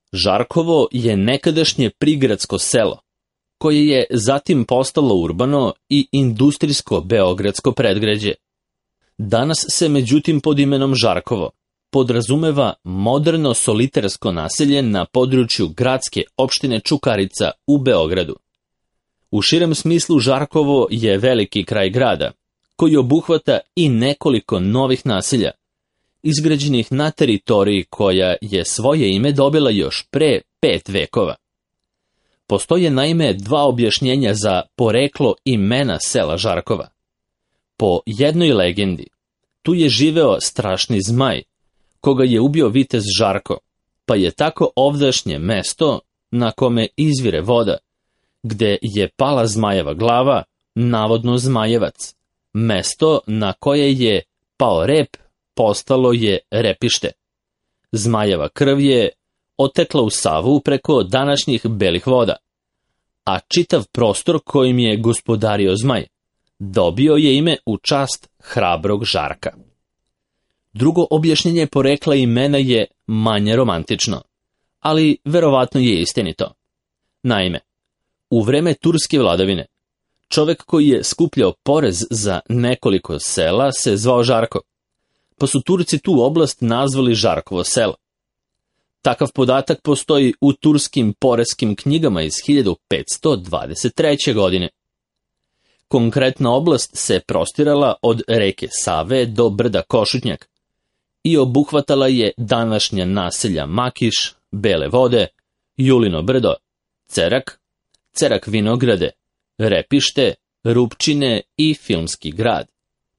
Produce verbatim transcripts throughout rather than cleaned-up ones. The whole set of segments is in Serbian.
Žarkovo je nekadašnje prigradsko selo, koje je zatim postalo urbano i industrijsko beogradsko predgrađe. Danas se međutim pod imenom Žarkovo podrazumeva moderno solitersko naselje na području gradske opštine Čukarica u Beogradu. U širem smislu Žarkovo je veliki kraj grada, koji obuhvata i nekoliko novih naselja, izgrađenih na teritoriji koja je svoje ime dobila još pre pet vekova. Postoje naime dva objašnjenja za poreklo imena sela Žarkova. Po jednoj legendi, tu je živeo strašni zmaj, koga je ubio vitez Žarko, pa je tako ovdašnje mesto na kome izvire voda, gde je pala zmajeva glava, navodno Zmajevac. Mesto na koje je pao rep postalo je Repište. Zmajeva krv je otekla u Savu preko današnjih Belih voda, a čitav prostor kojim je gospodario zmaj dobio je ime u čast hrabrog Žarka. Drugo objašnjenje porekla imena je manje romantično, ali verovatno je istinito. Naime, u vreme turske vladavine, čovek koji je skupljao porez za nekoliko sela se zvao Žarko, pa su Turci tu oblast nazvali Žarkovo selo. Takav podatak postoji u turskim poreskim knjigama iz hiljadu petsto dvadeset treće. godine. Konkretna oblast se prostirala od reke Save do brda Košutnjak i obuhvatala je današnja naselja Makiš, Bele vode, Julino brdo, Cerak, Cerak vinograde, Repište, Rupčine i Filmski grad.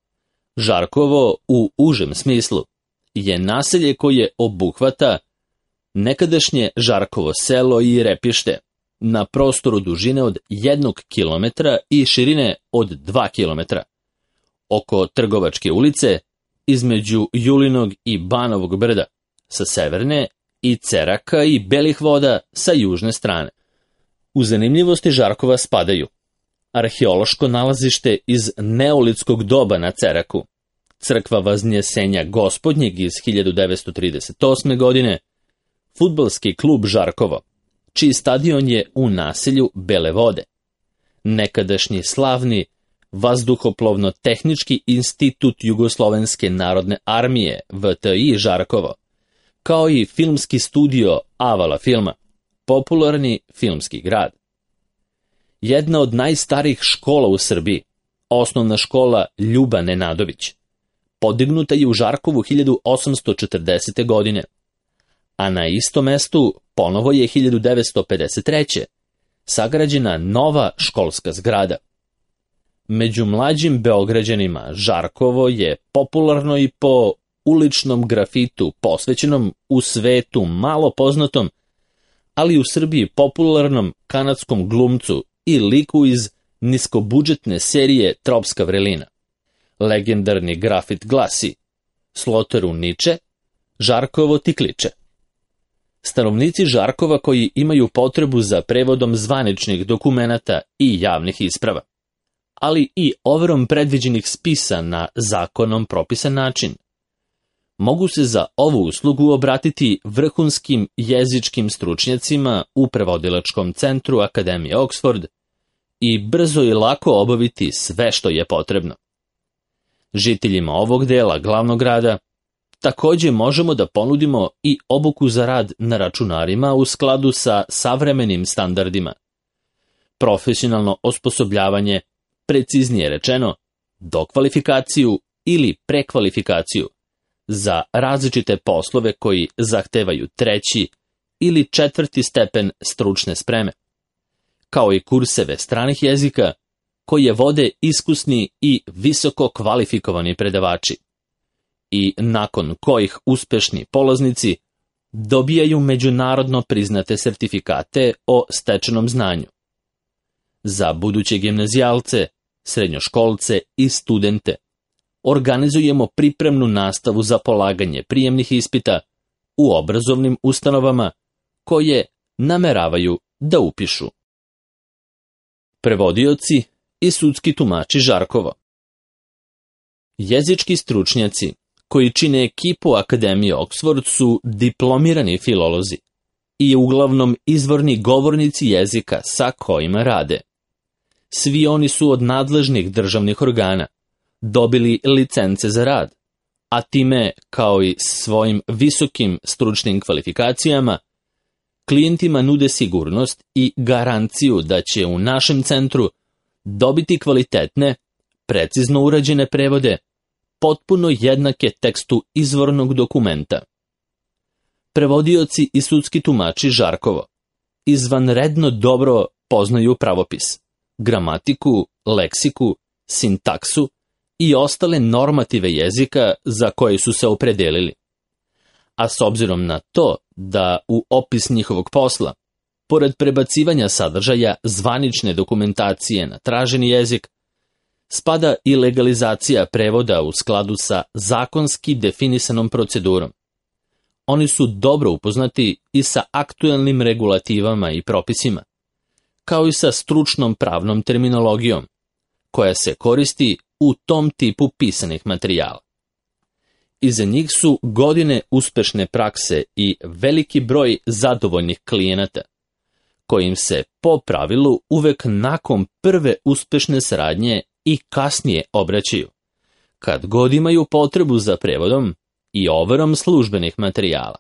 Žarkovo u užem smislu je naselje koje obuhvata nekadašnje Žarkovo selo i Repište na prostoru dužine od jednog kilometra i širine od dva kilometra, oko Trgovačke ulice, između Julinog i Banovog brda sa severne i Ceraka i Belih voda sa južne strane. U zanimljivosti Žarkova spadaju arheološko nalazište iz neolitskog doba na Ceraku, crkva Vaznjesenja Gospodnjeg iz hiljadu devetsto trideset osme. godine, fudbalski klub Žarkovo, čiji stadion je u naselju Bele vode, nekadašnji slavni Vazduhoplovno-tehnički institut Jugoslovenske narodne armije V T I Žarkovo, kao i filmski studio Avala filma, popularni filmski grad. Jedna od najstarijih škola u Srbiji, osnovna škola Ljuba Nenadović, podignuta je u Žarkovu hiljadu osamsto četrdesete. godine, a na istom mestu ponovo je hiljadu devetsto pedeset treće. sagrađena nova školska zgrada. Među mlađim Beograđanima Žarkovo je popularno i po uličnom grafitu posvećenom u svetu malo poznatom, ali u Srbiji popularnom kanadskom glumcu i liku iz niskobudžetne serije Tropska vrelina. Legendarni grafit glasi: Sloteru niče, Žarkovo ti kliče. Stanovnici Žarkova koji imaju potrebu za prevodom zvaničnih dokumenata i javnih isprava, ali i overom predviđenih spisa na zakonom propisan način, mogu se za ovu uslugu obratiti vrhunskim jezičkim stručnjacima u prevodilačkom centru Akademije Oxford i brzo i lako obaviti sve što je potrebno. Žiteljima ovog dela glavnog grada također možemo da ponudimo i obuku za rad na računarima u skladu sa savremenim standardima, profesionalno osposobljavanje, preciznije rečeno, dokvalifikaciju ili prekvalifikaciju za različite poslove koji zahtevaju treći ili četvrti stepen stručne spreme, kao i kurseve stranih jezika koje vode iskusni i visoko kvalifikovani predavači i nakon kojih uspešni polaznici dobijaju međunarodno priznate sertifikate o stečenom znanju. Za buduće gimnazijalce, srednjoškolce i studente organizujemo pripremnu nastavu za polaganje prijemnih ispita u obrazovnim ustanovama koje nameravaju da upišu. Prevodioci i sudski tumači Žarkovo. Jezički stručnjaci koji čine ekipu Akademije Oxford su diplomirani filolozi, i uglavnom izvorni govornici jezika sa kojima rade. Svi oni su od nadležnih državnih organa dobili licence za rad, a time, kao i svojim visokim stručnim kvalifikacijama, klijentima nude sigurnost i garanciju da će u našem centru dobiti kvalitetne, precizno urađene prevode, potpuno jednake tekstu izvornog dokumenta. Prevodioci i sudski tumači Žarkovo izvanredno dobro poznaju pravopis, gramatiku, leksiku, sintaksu i ostale normative jezika za koje su se opredelili. A s obzirom na to da u opis njihovog posla, pored prebacivanja sadržaja zvanične dokumentacije na traženi jezik, spada i legalizacija prevoda u skladu sa zakonski definisanom procedurom. Oni su dobro upoznati i sa aktuelnim regulativama i propisima, kao i sa stručnom pravnom terminologijom, koja se koristi u tom tipu pisanih materijala. Iza njih su godine uspešne prakse i veliki broj zadovoljnih klijenata, kojim se po pravilu uvek nakon prve uspešne saradnje i kasnije obraćaju, kad god imaju potrebu za prevodom i overom službenih materijala.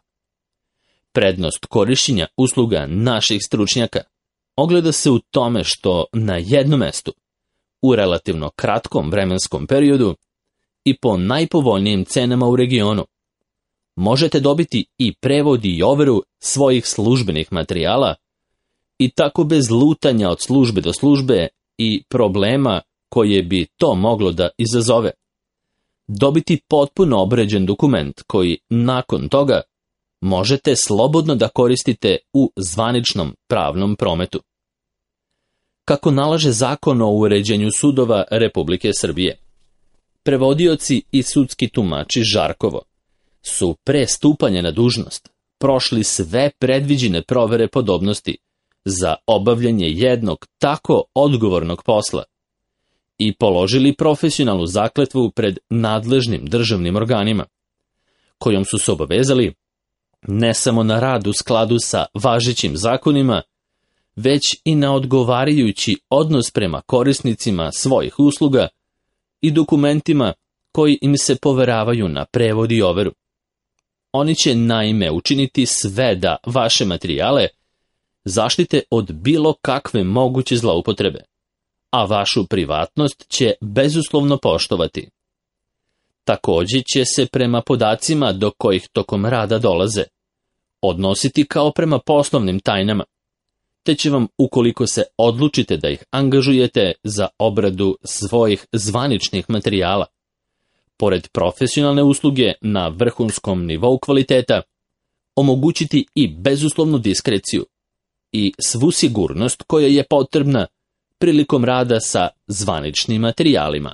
Prednost korišćenja usluga naših stručnjaka ogleda se u tome što na jednom mestu, u relativno kratkom vremenskom periodu i po najpovoljnijim cenama u regionu, možete dobiti i prevod i overu svojih službenih materijala i tako bez lutanja od službe do službe i problema koje bi to moglo da izazove, dobiti potpuno obređen dokument koji nakon toga možete slobodno da koristite u zvaničnom pravnom prometu. Kako nalaže Zakon o uređenju sudova Republike Srbije, prevodioci i sudski tumači Žarkovo su pre stupanja na dužnost prošli sve predviđene provere podobnosti za obavljanje jednog tako odgovornog posla i položili profesionalnu zakletvu pred nadležnim državnim organima, kojom su se obavezali ne samo na rad u skladu sa važećim zakonima, već i na odgovarajući odnos prema korisnicima svojih usluga i dokumentima koji im se poveravaju na prevod i overu. Oni će naime učiniti sve da vaše materijale zaštite od bilo kakve moguće zloupotrebe, a vašu privatnost će bezuslovno poštovati. Takođe će se prema podacima do kojih tokom rada dolaze odnositi kao prema poslovnim tajnama, te će vam, ukoliko se odlučite da ih angažujete za obradu svojih zvaničnih materijala, pored profesionalne usluge na vrhunskom nivou kvaliteta, omogućiti i bezuslovnu diskreciju i svu sigurnost koja je potrebna prilikom rada sa zvaničnim materijalima.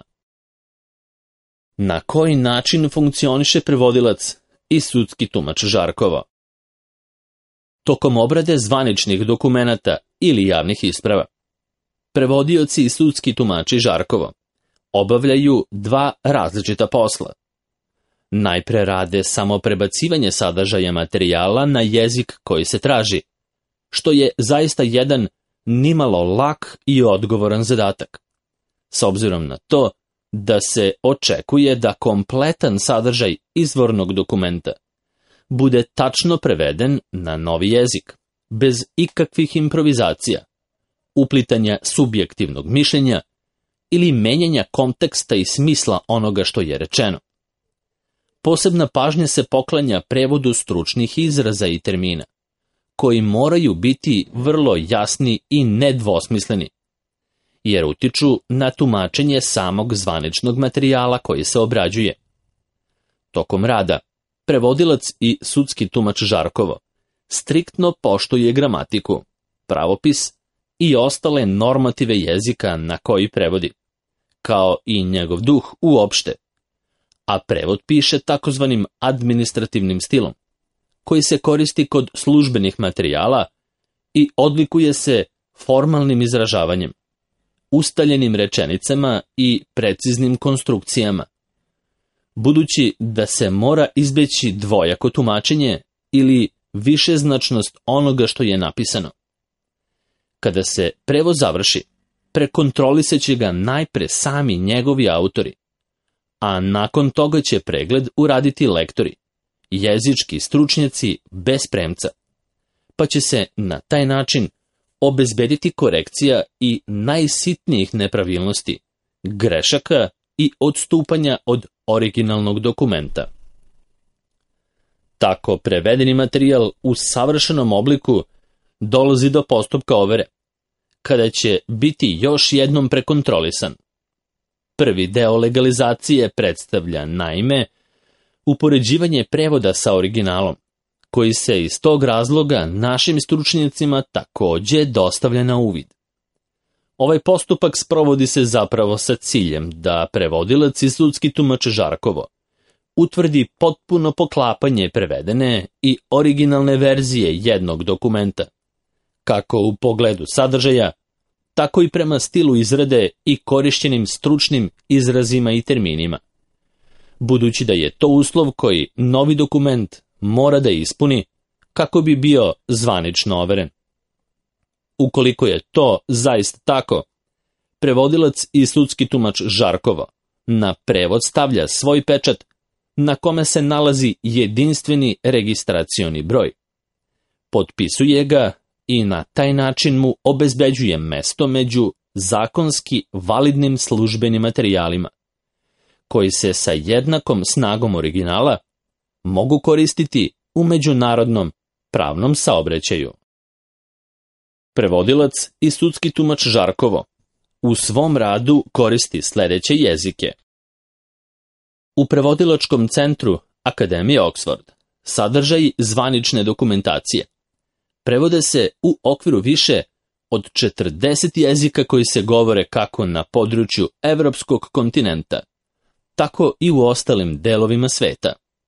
Na koji način funkcioniše prevodilac i sudski tumač Žarkovo? Tokom obrade zvaničnih dokumenata ili javnih isprava, prevodioci i sudski tumači Žarkovo obavljaju dva različita posla. Najpre rade samo prebacivanje sadržaja materijala na jezik koji se traži, što je zaista jedan nimalo lak i odgovoran zadatak, s obzirom na to da se očekuje da kompletan sadržaj izvornog dokumenta bude tačno preveden na novi jezik, bez ikakvih improvizacija, uplitanja subjektivnog mišljenja ili menjanja konteksta i smisla onoga što je rečeno. Posebna pažnja se poklanja prevodu stručnih izraza i termina, koji moraju biti vrlo jasni i nedvosmisleni, jer utiču na tumačenje samog zvaničnog materijala koji se obrađuje. Tokom rada, prevodilac i sudski tumač Žarkovo striktno poštuje gramatiku, pravopis i ostale normative jezika na koji prevodi, kao i njegov duh uopšte, a prevod piše takozvanim administrativnim stilom, koji se koristi kod službenih materijala i odlikuje se formalnim izražavanjem, ustaljenim rečenicama i preciznim konstrukcijama. Budući da se mora izbeći dvojako tumačenje ili višeznačnost onoga što je napisano. Kada se prevod završi, prekontrolisat će ga najpre sami njegovi autori, a nakon toga će pregled uraditi lektori, jezički stručnjaci bez premca, pa će se na taj način obezbediti korekcija i najsitnijih nepravilnosti, grešaka i odstupanja od originalnog dokumenta. Tako prevedeni materijal u savršenom obliku dolazi do postupka overe, kada će biti još jednom prekontrolisan. Prvi deo legalizacije predstavlja, naime, upoređivanje prevoda sa originalom, koji se iz tog razloga našim stručnjacima takođe dostavlja na uvid. Ovaj postupak sprovodi se zapravo sa ciljem da prevodilac i sudski tumač Žarkovo utvrdi potpuno poklapanje prevedene i originalne verzije jednog dokumenta, kako u pogledu sadržaja, tako i prema stilu izrade i korišćenim stručnim izrazima i terminima, budući da je to uslov koji novi dokument mora da ispuni kako bi bio zvanično overen. Ukoliko je to zaista tako, prevodilac i sudski tumač Žarkovo na prevod stavlja svoj pečat na kome se nalazi jedinstveni registracioni broj. Potpisuje ga i na taj način mu obezbeđuje mesto među zakonski validnim službenim materijalima, koji se sa jednakom snagom originala mogu koristiti u međunarodnom pravnom saobraćaju. Prevodilac i sudski tumač Žarkovo u svom radu koristi sledeće jezike. U prevodilačkom centru Akademije Oxford sadržaj zvanične dokumentacije prevode se u okviru više od četrdeset jezika koji se govore kako na području evropskog kontinenta, tako i u ostalim delovima sveta.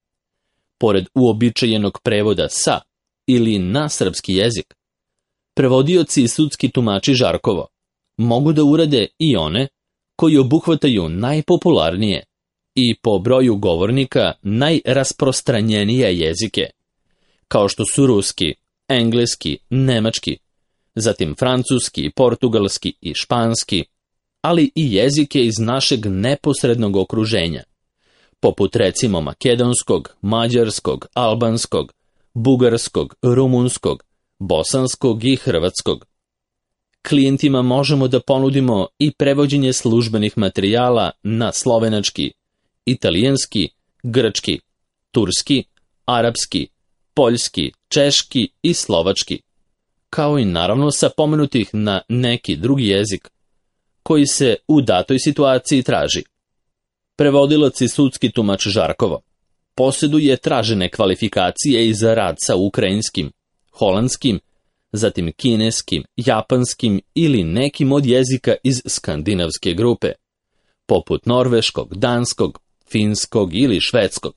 Pored uobičajenog prevoda sa ili na srpski jezik, prevodioci i sudski tumači Žarkovo mogu da urade i one koji obuhvataju najpopularnije i po broju govornika najrasprostranjenije jezike, kao što su ruski, engleski, nemački, zatim francuski, portugalski i španski, ali i jezike iz našeg neposrednog okruženja, poput recimo makedonskog, mađarskog, albanskog, bugarskog, rumunskog, bosanskog i hrvatskog. Klijentima možemo da ponudimo i prevođenje službenih materijala na slovenački, italijanski, grčki, turski, arapski, poljski, češki i slovački, kao i naravno sa pomenutih na neki drugi jezik, koji se u datoj situaciji traži. Prevodilac i sudski tumač Žarkovo posjeduje tražene kvalifikacije i za rad sa ukrajinskim, holandskim, zatim kineskim, japanskim ili nekim od jezika iz skandinavske grupe, poput norveškog, danskog, finskog ili švedskog.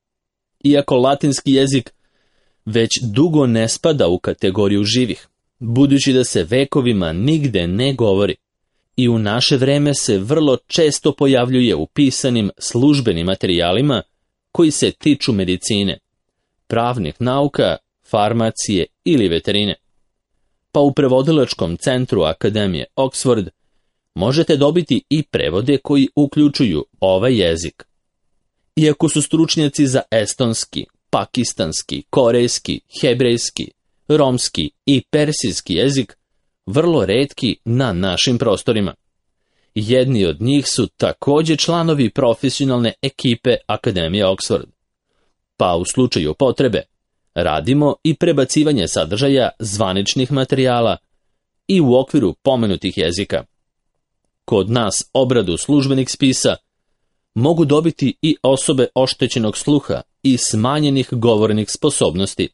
Iako latinski jezik već dugo ne spada u kategoriju živih, budući da se vekovima nigde ne govori i u naše vreme se vrlo često pojavljuje u pisanim službenim materijalima koji se tiču medicine, pravnih nauka, farmacije ili veterine. Pa u prevodilačkom centru Akademije Oxford možete dobiti i prevode koji uključuju ovaj jezik. Iako su stručnjaci za estonski, pakistanski, korejski, hebrejski, romski i persijski jezik vrlo retki na našim prostorima. Jedni od njih su takođe članovi profesionalne ekipe Akademije Oxford. Pa u slučaju potrebe radimo i prebacivanje sadržaja zvaničnih materijala i u okviru pomenutih jezika. Kod nas obradu službenih spisa mogu dobiti i osobe oštećenog sluha i smanjenih govornih sposobnosti.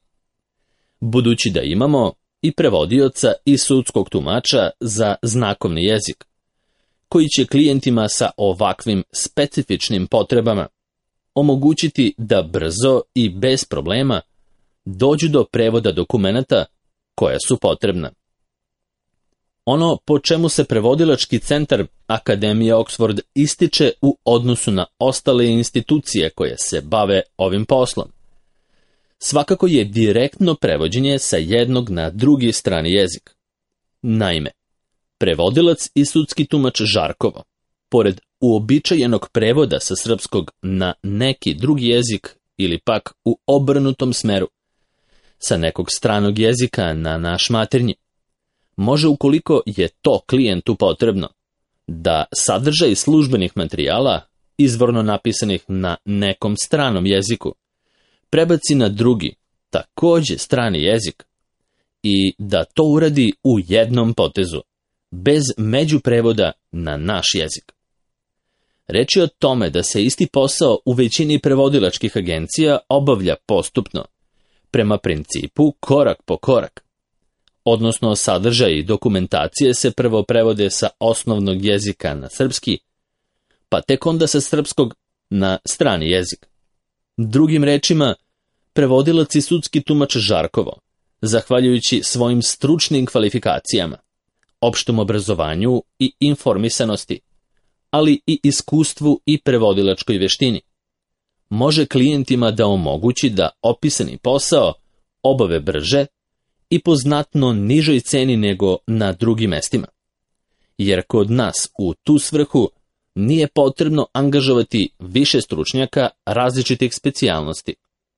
Budući da imamo i prevodioca i sudskog tumača za znakovni jezik, koji će klijentima sa ovakvim specifičnim potrebama omogućiti da brzo i bez problema dođu do prevoda dokumenata koja su potrebna. Ono po čemu se prevodilački centar Akademije Oxford ističe u odnosu na ostale institucije koje se bave ovim poslom, svakako je direktno prevođenje sa jednog na drugi strani jezik. Naime, prevodilac i sudski tumač Žarkovo, pored uobičajenog prevoda sa srpskog na neki drugi jezik ili pak u obrnutom smeru, sa nekog stranog jezika na naš maternji, može, ukoliko je to klijentu potrebno, da sadržaj službenih materijala, izvorno napisanih na nekom stranom jeziku, prebaci na drugi, takođe strani jezik, i da to uradi u jednom potezu, bez međuprevoda na naš jezik. Reč je o tome da se isti posao u većini prevodilačkih agencija obavlja postupno, prema principu korak po korak. Odnosno, sadržaj i dokumentacije se prvo prevode sa osnovnog jezika na srpski, pa tek onda sa srpskog na strani jezik. Drugim rečima, prevodilac i sudski tumač Žarkovo, zahvaljujući svojim stručnim kvalifikacijama, opštom obrazovanju i informisanosti, ali i iskustvu i prevodilačkoj veštini, može klijentima da omogući da opisani posao obave brže i po znatno nižoj ceni nego na drugim mestima. Jer kod nas u tu svrhu nije potrebno angažovati više stručnjaka različitih specijalnosti.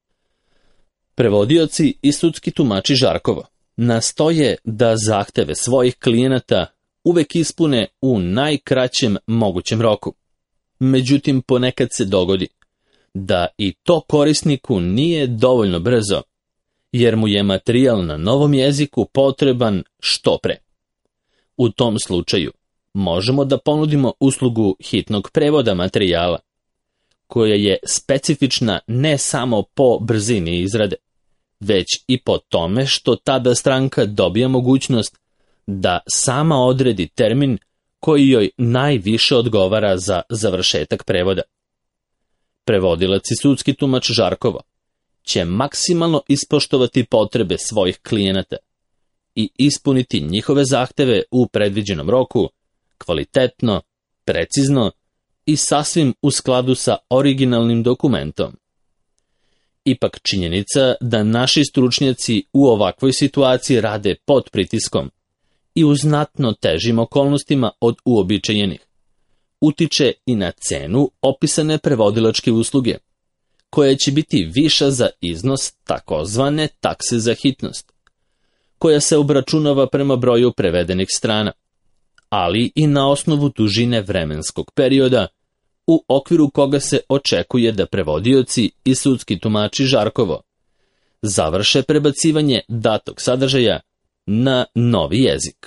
Prevodioci i sudski tumači Žarkovo nastoje da zahteve svojih klijenata uvek ispune u najkraćem mogućem roku. Međutim, ponekad se dogodi da i to korisniku nije dovoljno brzo, jer mu je materijal na novom jeziku potreban što pre. U tom slučaju možemo da ponudimo uslugu hitnog prevoda materijala, koja je specifična ne samo po brzini izrade, već i po tome što tada stranka dobija mogućnost da sama odredi termin koji joj najviše odgovara za završetak prevoda. Prevodilac i sudski tumač Žarkovo će maksimalno ispoštovati potrebe svojih klijenata i ispuniti njihove zahteve u predviđenom roku, kvalitetno, precizno i sasvim u skladu sa originalnim dokumentom. Ipak činjenica da naši stručnjaci u ovakvoj situaciji rade pod pritiskom i u znatno težim okolnostima od uobičajenih, utiče i na cenu opisane prevodilačke usluge, koja će biti viša za iznos takozvane takse za hitnost, koja se obračunava prema broju prevedenih strana, ali i na osnovu dužine vremenskog perioda u okviru koga se očekuje da prevodioci i sudski tumači Žarkovo završe prebacivanje datog sadržaja na novi jezik.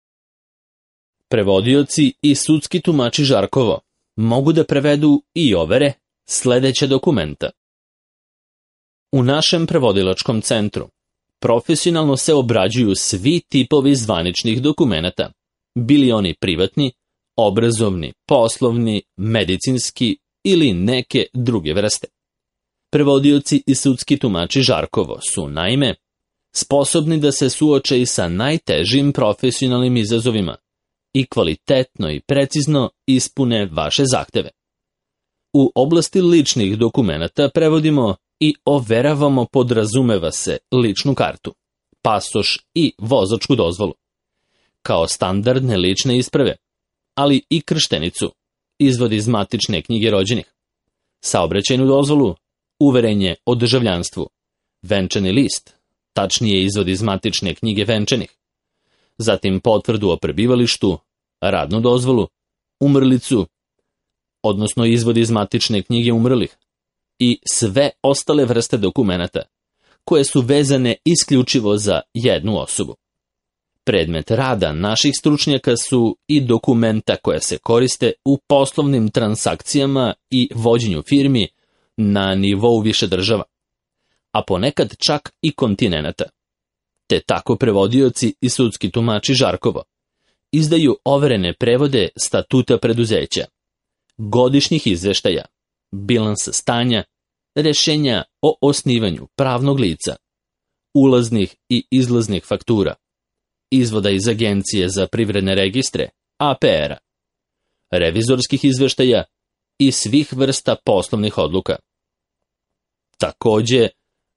Prevodioci i sudski tumači Žarkovo mogu da prevedu i overe sledeća dokumenta. U našem prevodilačkom centru profesionalno se obrađuju svi tipovi zvaničnih dokumenata, bili oni privatni, obrazovni, poslovni, medicinski ili neke druge vrste. Prevodioci i sudski tumači Žarkovo su, naime, sposobni da se suoče i sa najtežim profesionalnim izazovima i kvalitetno i precizno ispune vaše zahteve. U oblasti ličnih dokumenata prevodimo i overavamo, podrazumeva se, ličnu kartu, pasoš i vozačku dozvolu, kao standardne lične isprave, ali i krštenicu, izvod iz matične knjige rođenih, saobraćajnu dozvolu, uverenje o državljanstvu, venčani list, tačnije izvod iz matične knjige venčanih, zatim potvrdu o prebivalištu, radnu dozvolu, umrlicu, odnosno izvod iz matične knjige umrlih, i sve ostale vrste dokumenata, koje su vezane isključivo za jednu osobu. Predmet rada naših stručnjaka su i dokumenta koja se koriste u poslovnim transakcijama i vođenju firmi na nivou više država, a ponekad čak i kontinenata. Te tako prevodioci i sudski tumači Žarkovo izdaju overene prevode statuta preduzeća, godišnjih izveštaja, bilansa stanja, rešenja o osnivanju pravnog lica, ulaznih i izlaznih faktura, izvoda iz Agencije za privredne registre, A P R-a, revizorskih izveštaja i svih vrsta poslovnih odluka. Takođe,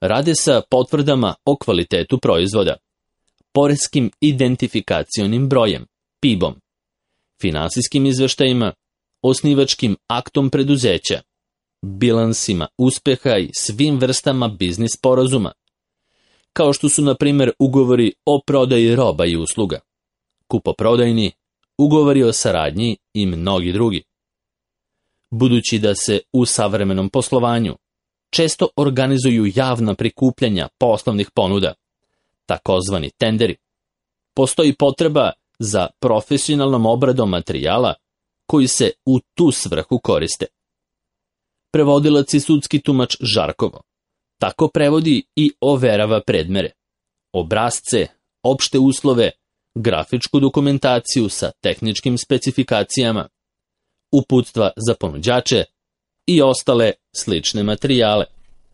rade sa potvrdama o kvalitetu proizvoda, poreskim identifikacionim brojem, P I B-om, finansijskim izveštajima, osnivačkim aktom preduzeća, bilansima uspeha i svim vrstama biznis sporazuma, kao što su, na primjer, ugovori o prodaji roba i usluga, kupoprodajni, ugovori o saradnji i mnogi drugi. Budući da se u savremenom poslovanju često organizuju javna prikupljanja poslovnih ponuda, takozvani tenderi, postoji potreba za profesionalnom obradom materijala koji se u tu svrhu koriste. Prevodilac i sudski tumač Žarkovo tako prevodi i overava predmere, obrasce, opšte uslove, grafičku dokumentaciju sa tehničkim specifikacijama, uputstva za ponuđače i ostale slične materijale.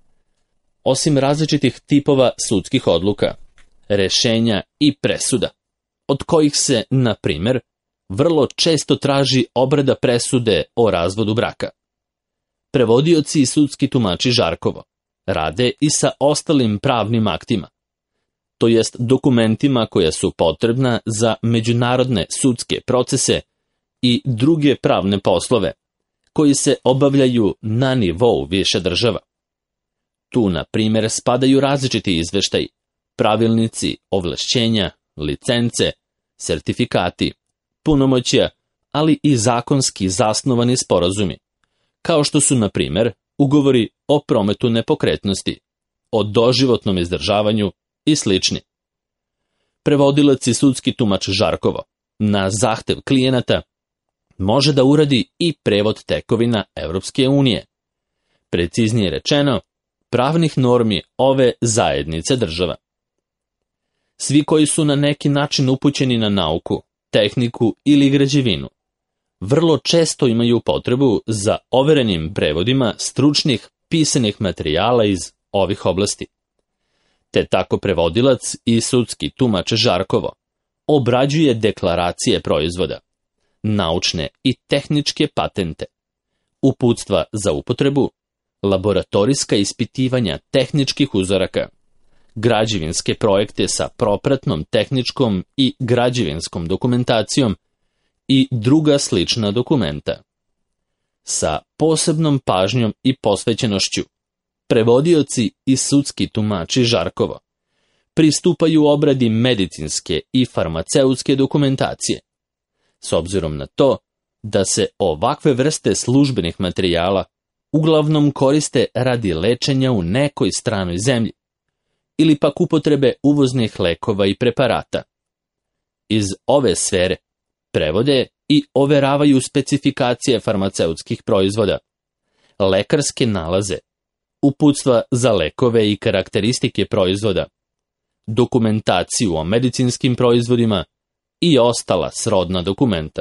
Osim različitih tipova sudskih odluka, rešenja i presuda, od kojih se, na primjer, vrlo često traži obrada presude o razvodu braka. Prevodioci i sudski tumači Žarkovo rade i sa ostalim pravnim aktima, to jest dokumentima koja su potrebna za međunarodne sudske procese i druge pravne poslove, koji se obavljaju na nivou više država. Tu, na primjer, spadaju različiti izveštaji, pravilnici, ovlašćenja, licence, sertifikati, punomoćja, ali i zakonski zasnovani sporazumi, kao što su, na primjer, ugovori o prometu nepokretnosti, o doživotnom izdržavanju i slični. Prevodilac i sudski tumač Žarkovo, na zahtev klijenata, može da uradi i prevod tekovina Evropske unije, preciznije rečeno, pravnih normi ove zajednice država. Svi koji su na neki način upućeni na nauku, tehniku ili građevinu, vrlo često imaju potrebu za overenim prevodima stručnih pisanih materijala iz ovih oblasti. Te tako prevodilac i sudski tumač Žarkovo obrađuje deklaracije proizvoda, naučne i tehničke patente, uputstva za upotrebu, laboratorijska ispitivanja tehničkih uzoraka, građevinske projekte sa propratnom tehničkom i građevinskom dokumentacijom i druga slična dokumenta. Sa posebnom pažnjom i posvećenošću, prevodioci i sudski tumači Žarkovo pristupaju obradi medicinske i farmaceutske dokumentacije, s obzirom na to da se ovakve vrste službenih materijala uglavnom koriste radi lečenja u nekoj stranoj zemlji, ili pak upotrebe uvoznih lekova i preparata. Iz ove sfere prevode i overavaju specifikacije farmaceutskih proizvoda, lekarske nalaze, uputstva za lekove i karakteristike proizvoda, dokumentaciju o medicinskim proizvodima i ostala srodna dokumenta.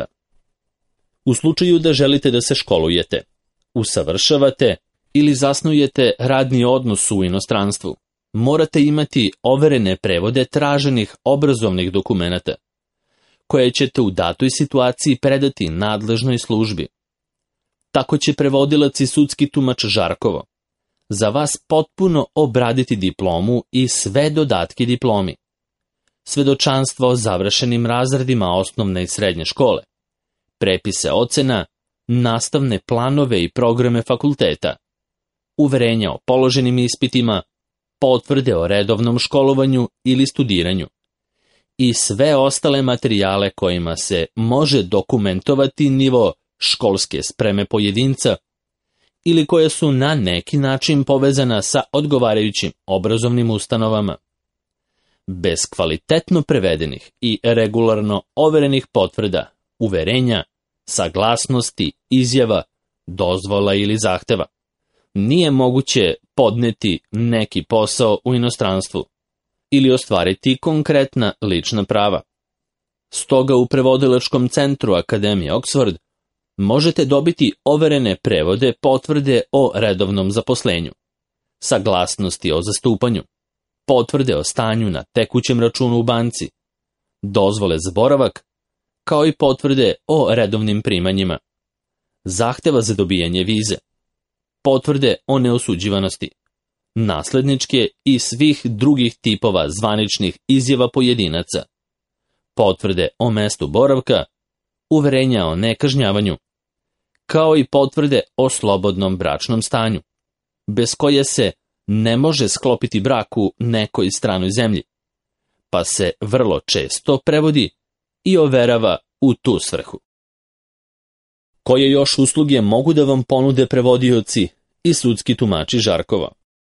U slučaju da želite da se školujete, usavršavate ili zasnujete radni odnos u inostranstvu, morate imati overene prevode traženih obrazovnih dokumenata, koje ćete u datoj situaciji predati nadležnoj službi. Tako će prevodilac i sudski tumač Žarkovo za vas potpuno obraditi diplomu i sve dodatke diplomi, svedočanstvo o završenim razredima osnovne i srednje škole, prepise ocena, nastavne planove i programe fakulteta, uverenja o položenim ispitima, potvrde o redovnom školovanju ili studiranju i sve ostale materijale kojima se može dokumentovati nivo školske spreme pojedinca ili koje su na neki način povezana sa odgovarajućim obrazovnim ustanovama. Bez kvalitetno prevedenih i regularno overenih potvrda, uverenja, saglasnosti, izjava, dozvola ili zahteva, nije moguće podneti neki posao u inostranstvu ili ostvariti konkretna lična prava. Stoga u prevodilačkom centru Akademije Oxford možete dobiti overene prevode potvrde o redovnom zaposlenju, saglasnosti o zastupanju, potvrde o stanju na tekućem računu u banci, dozvole za boravak, kao i potvrde o redovnim primanjima, zahteva za dobijanje vize, potvrde o neosuđivanosti, nasledničke i svih drugih tipova zvaničnih izjava pojedinaca, potvrde o mestu boravka, uverenja o nekažnjavanju, kao i potvrde o slobodnom bračnom stanju, bez koje se ne može sklopiti brak u nekoj stranoj zemlji, pa se vrlo često prevodi i overava u tu svrhu. Koje još usluge mogu da vam ponude prevodioci i sudski tumači Žarkova?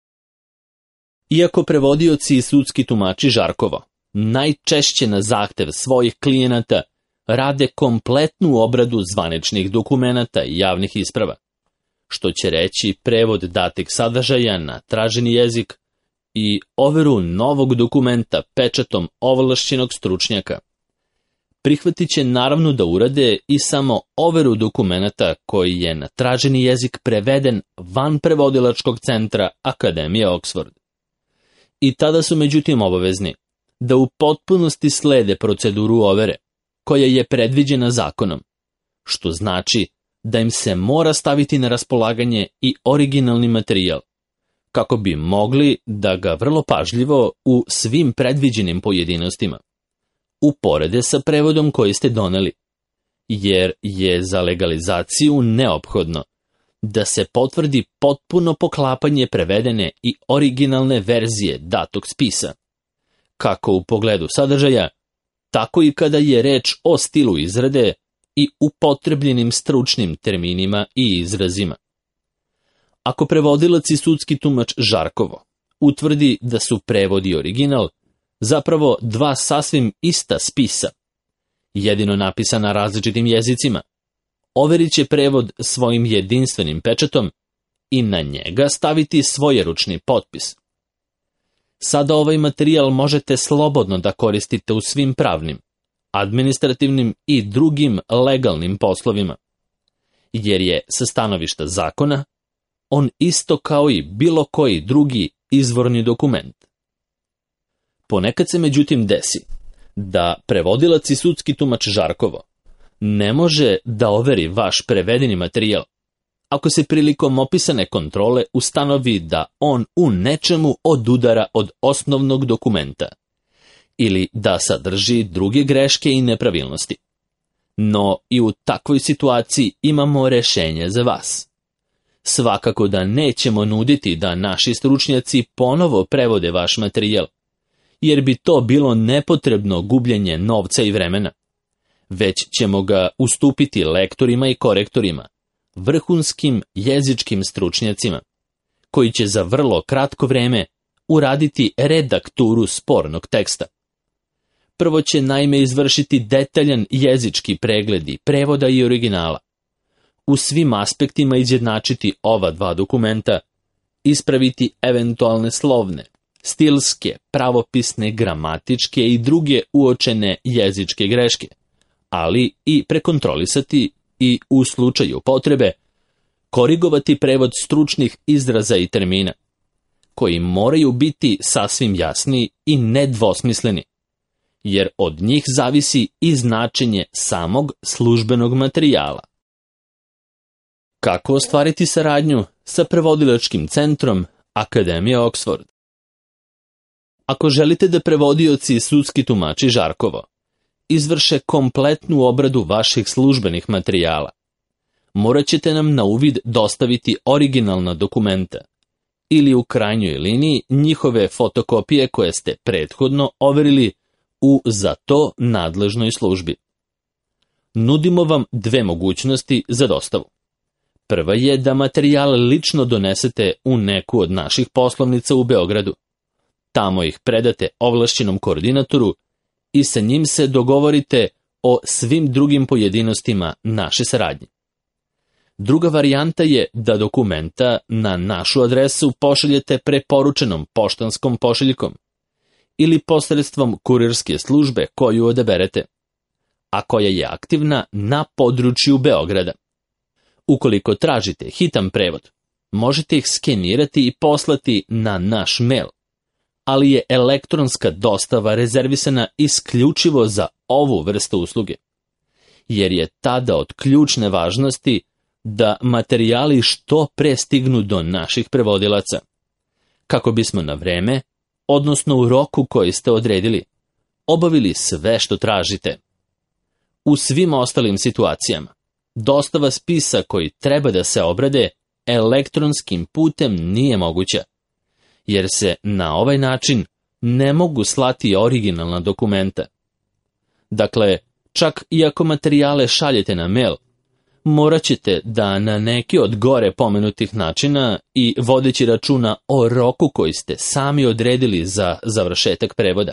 Iako prevodioci i sudski tumači Žarkova najčešće na zahtev svojih klijenata rade kompletnu obradu zvaničnih dokumenata i javnih isprava, što će reći prevod datih sadržaja na traženi jezik i overu novog dokumenta pečatom ovlašćenog stručnjaka, prihvatit će naravno da urade i samo overu dokumenta koji je na traženi jezik preveden van prevodilačkog centra Akademije Oxford. I tada su međutim obavezni da u potpunosti slede proceduru overe, koja je predviđena zakonom, što znači da im se mora staviti na raspolaganje i originalni materijal, kako bi mogli da ga vrlo pažljivo u svim predviđenim pojedinostima uporede sa prevodom koji ste doneli, jer je za legalizaciju neophodno da se potvrdi potpuno poklapanje prevedene i originalne verzije datog spisa, kako u pogledu sadržaja, tako i kada je reč o stilu izrade i upotrebljenim stručnim terminima i izrazima. Ako prevodilac i sudski tumač Žarkovo utvrdi da su prevod i original zapravo dva sasvim ista spisa, jedino napisana različitim jezicima, overit će prevod svojim jedinstvenim pečatom i na njega staviti svojeručni potpis. Sada ovaj materijal možete slobodno da koristite u svim pravnim, administrativnim i drugim legalnim poslovima, jer je sa stanovišta zakona on isto kao i bilo koji drugi izvorni dokument. Ponekad se međutim desi da prevodilac i sudski tumač Žarkovo ne može da overi vaš prevedeni materijal, ako se prilikom opisane kontrole ustanovi da on u nečemu odudara od osnovnog dokumenta ili da sadrži druge greške i nepravilnosti. No i u takvoj situaciji imamo rešenje za vas. Svakako da nećemo nuditi da naši stručnjaci ponovo prevode vaš materijal, jer bi to bilo nepotrebno gubljenje novca i vremena, već ćemo ga ustupiti lektorima i korektorima, vrhunskim jezičkim stručnjacima, koji će za vrlo kratko vreme uraditi redakturu spornog teksta. Prvo će naime izvršiti detaljan jezički pregledi prevoda i originala, u svim aspektima izjednačiti ova dva dokumenta, ispraviti eventualne slovne, stilske, pravopisne, gramatičke i druge uočene jezičke greške, ali i prekontrolisati i u slučaju potrebe korigovati prevod stručnih izraza i termina, koji moraju biti sasvim jasni i nedvosmisleni, jer od njih zavisi i značenje samog službenog materijala. Kako ostvariti saradnju sa prevodilačkim centrom Akademije Oxford? Ako želite da prevodioci i sudski tumači Žarkovo izvrše kompletnu obradu vaših službenih materijala, morat ćete nam na uvid dostaviti originalna dokumenta ili u krajnjoj liniji njihove fotokopije koje ste prethodno overili u za to nadležnoj službi. Nudimo vam dve mogućnosti za dostavu. Prva je da materijal lično donesete u neku od naših poslovnica u Beogradu. Tamo ih predate ovlašćenom koordinatoru i sa njim se dogovorite o svim drugim pojedinostima naše saradnje. Druga varijanta je da dokumenta na našu adresu pošaljete preporučenom poštanskom pošiljkom ili posredstvom kurirske službe koju odaberete, a koja je aktivna na području Beograda. Ukoliko tražite hitan prevod, možete ih skenirati i poslati na naš mail, ali je elektronska dostava rezervisana isključivo za ovu vrstu usluge, jer je tada od ključne važnosti da materijali što pre stignu do naših prevodilaca, kako bismo na vreme, odnosno u roku koji ste odredili, obavili sve što tražite. U svim ostalim situacijama, dostava spisa koji treba da se obrade elektronskim putem nije moguća, jer se na ovaj način ne mogu slati originalna dokumenta. Dakle, čak i ako materijale šaljete na mail, morat ćete da na neki od gore pomenutih načina i vodeći računa o roku koji ste sami odredili za završetak prevoda,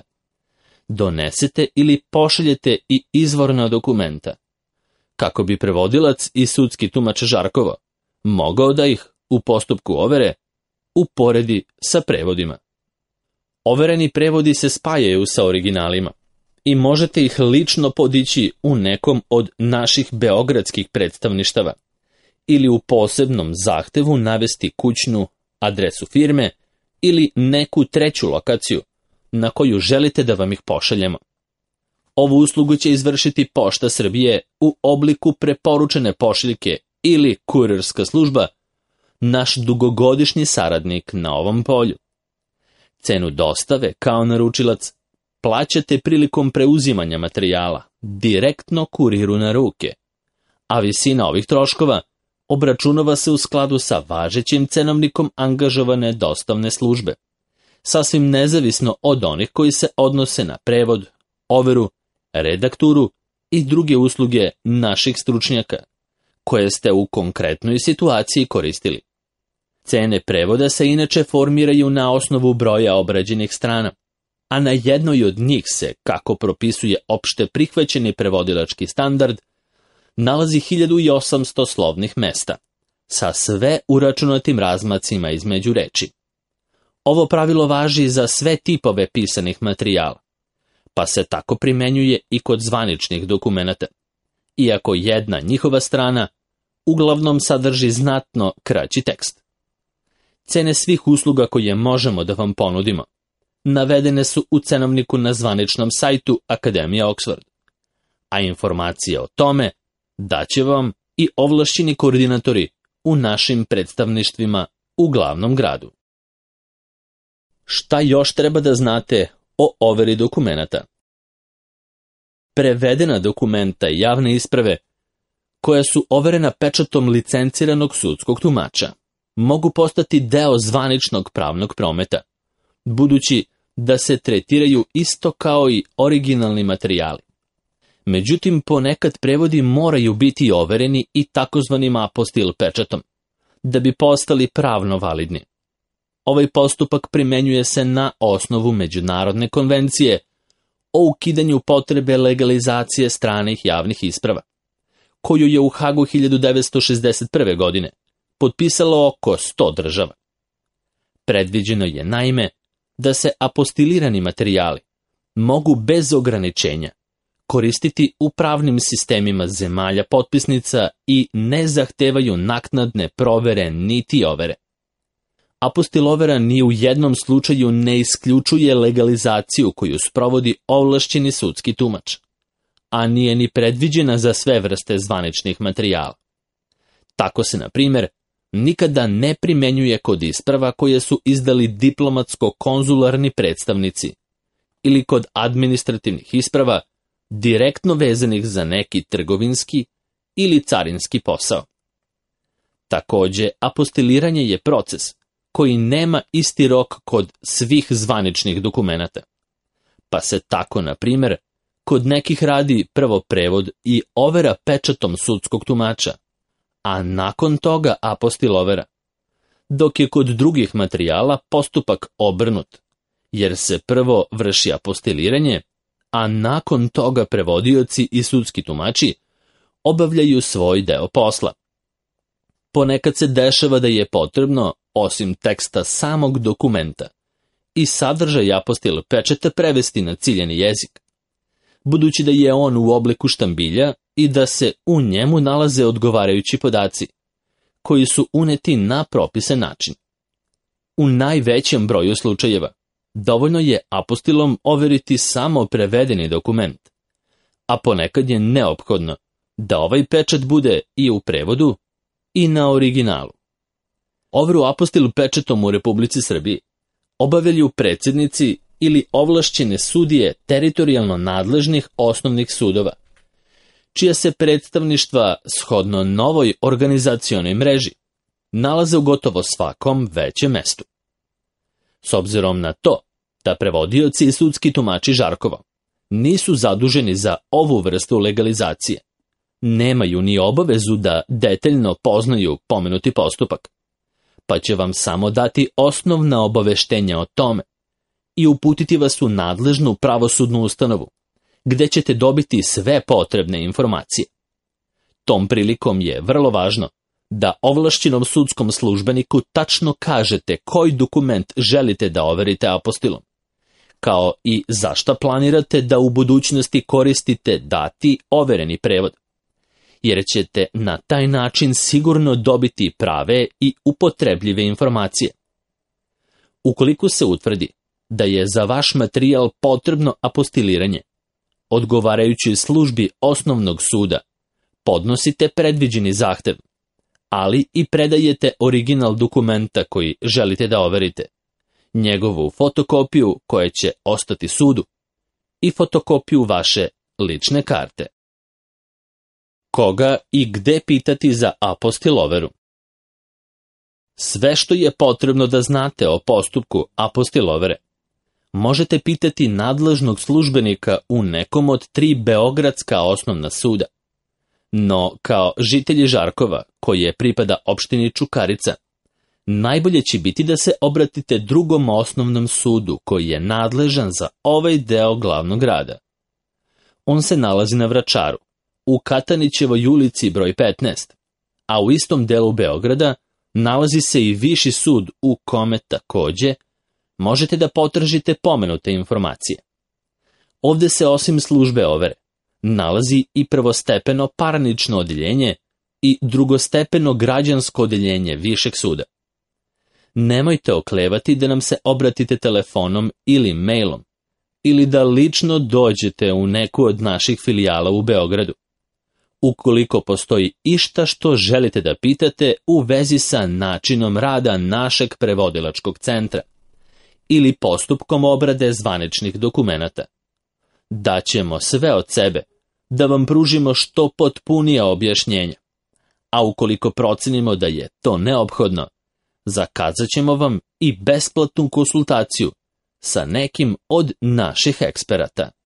donesete ili pošaljete i izvorna dokumenta, kako bi prevodilac i sudski tumač Žarkovo mogao da ih u postupku overe uporedi sa prevodima. Overeni prevodi se spajaju sa originalima i možete ih lično podići u nekom od naših beogradskih predstavništava ili u posebnom zahtevu navesti kućnu adresu firme ili neku treću lokaciju na koju želite da vam ih pošaljemo. Ovu uslugu će izvršiti Pošta Srbije u obliku preporučene pošiljke ili kurirska služba, naš dugogodišnji saradnik na ovom polju. Cenu dostave kao naručilac plaćate prilikom preuzimanja materijala direktno kuriru na ruke, a visina ovih troškova obračunava se u skladu sa važećim cenovnikom angažovane dostavne službe, sasvim nezavisno od onih koji se odnose na prevod, overu, redakturu i druge usluge naših stručnjaka, koje ste u konkretnoj situaciji koristili. Cene prevoda se inače formiraju na osnovu broja obrađenih strana, a na jednoj od njih se, kako propisuje opšte prihvaćeni prevodilački standard, nalazi hiljadu osamsto slovnih mesta, sa sve uračunatim razmacima između reči. Ovo pravilo važi za sve tipove pisanih materijala, pa se tako primenjuje i kod zvaničnih dokumenata, iako jedna njihova strana uglavnom sadrži znatno kraći tekst. Cene svih usluga koje možemo da vam ponudimo navedene su u cenovniku na zvaničnom sajtu Akademije Oxford, a informacije o tome daće vam i ovlašćeni koordinatori u našim predstavništvima u glavnom gradu. Šta još treba da znate o overi dokumenata? Prevedena dokumenta i javne isprave, koja su overena pečatom licenciranog sudskog tumača, mogu postati deo zvaničnog pravnog prometa, budući da se tretiraju isto kao i originalni materijali. Međutim, ponekad prevodi moraju biti overeni i takozvanim apostil pečatom, da bi postali pravno validni. Ovaj postupak primenjuje se na osnovu Međunarodne konvencije o ukidanju potrebe legalizacije stranih javnih isprava, koju je u Hagu hiljadu devetsto šezdeset prve. godine potpisalo oko sto država. Predviđeno je naime da se apostilirani materijali mogu bez ograničenja koristiti u pravnim sistemima zemalja potpisnica i ne zahtevaju naknadne provere niti overe. Apostilovera ni u jednom slučaju ne isključuje legalizaciju koju sprovodi ovlašćeni sudski tumač, a nije ni predviđena za sve vrste zvaničnih materijala. Tako se, na primjer, nikada ne primenjuje kod isprava koje su izdali diplomatsko-konzularni predstavnici ili kod administrativnih isprava direktno vezanih za neki trgovinski ili carinski posao. Takođe, apostiliranje je proces koji nema isti rok kod svih zvaničnih dokumenata, pa se tako, na primjer, kod nekih radi prvo prevod i overa pečatom sudskog tumača, a nakon toga apostilovera, dok je kod drugih materijala postupak obrnut, jer se prvo vrši apostiliranje, a nakon toga prevodioci i sudski tumači obavljaju svoj deo posla. Ponekad se dešava da je potrebno, osim teksta samog dokumenta, i sadržaj apostil pečata prevesti na ciljani jezik, budući da je on u obliku štambilja i da se u njemu nalaze odgovarajući podaci, koji su uneti na propisan način. U najvećem broju slučajeva dovoljno je apostilom overiti samo prevedeni dokument, a ponekad je neophodno da ovaj pečat bude i u prevodu i na originalu. Overu apostil pečatom u Republici Srbiji obavljaju predsjednici ili ovlašćene sudije teritorijalno nadležnih osnovnih sudova, čija se predstavništva shodno novoj organizacionoj mreži nalaze u gotovo svakom većem mestu. S obzirom na to da prevodioci i sudski tumači Žarkova nisu zaduženi za ovu vrstu legalizacije, nemaju ni obavezu da detaljno poznaju pomenuti postupak, pa će vam samo dati osnovna obaveštenja o tome i uputiti vas u nadležnu pravosudnu ustanovu, gde ćete dobiti sve potrebne informacije. Tom prilikom je vrlo važno da ovlašćenom sudskom službeniku tačno kažete koji dokument želite da overite apostilom, kao i zašta planirate da u budućnosti koristite dati overeni prevod, jer ćete na taj način sigurno dobiti prave i upotrebljive informacije. Ukoliko se utvrdi da je za vaš materijal potrebno apostiliranje, odgovarajućoj službi osnovnog suda podnosite predviđeni zahtev, ali i predajete original dokumenta koji želite da overite, njegovu fotokopiju koja će ostati sudu i fotokopiju vaše lične karte. Koga i gde pitati za apostil overu? Sve što je potrebno da znate o postupku apostil overe možete pitati nadležnog službenika u nekom od tri beogradska osnovna suda. No, kao žitelji Žarkova, koje pripada opštini Čukarica, najbolje će biti da se obratite drugom osnovnom sudu koji je nadležan za ovaj deo glavnog grada. On se nalazi na Vračaru, u Katanićevoj ulici broj petnaest, a u istom delu Beograda nalazi se i viši sud u kome takođe možete da potražite pomenute informacije. Ovde se osim službe overe nalazi i prvostepeno parnično odeljenje i drugostepeno građansko odeljenje višeg suda. Nemojte oklevati da nam se obratite telefonom ili mailom, ili da lično dođete u neku od naših filijala u Beogradu. Ukoliko postoji išta što želite da pitate u vezi sa načinom rada našeg prevodilačkog centra ili postupkom obrade zvaničnih dokumenata, daćemo sve od sebe da vam pružimo što potpunija objašnjenja, a ukoliko procenimo da je to neophodno, zakazat ćemo vam i besplatnu konsultaciju sa nekim od naših eksperata.